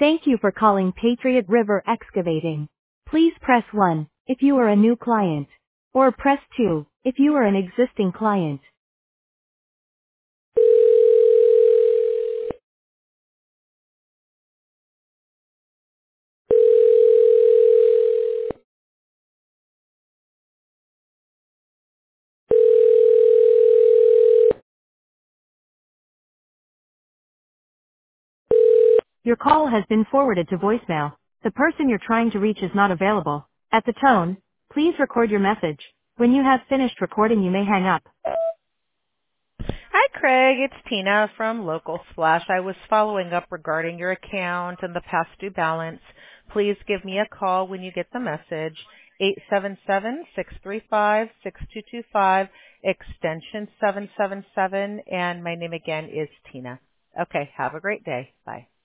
Thank you for calling Patriot River Excavating. Please press 1 if you are a new client, or press 2 if you are an existing client. Your call has been forwarded to voicemail. The person you're trying to reach is not available. At the tone, please record your message. When you have finished recording, you may hang up. Hi, Craig. It's Tina from Local Splash. I was following up regarding your account and the past due balance. Please give me a call when you get the message. 877-635-6225, extension 777, and my name again is Tina. Okay, have a great day. Bye.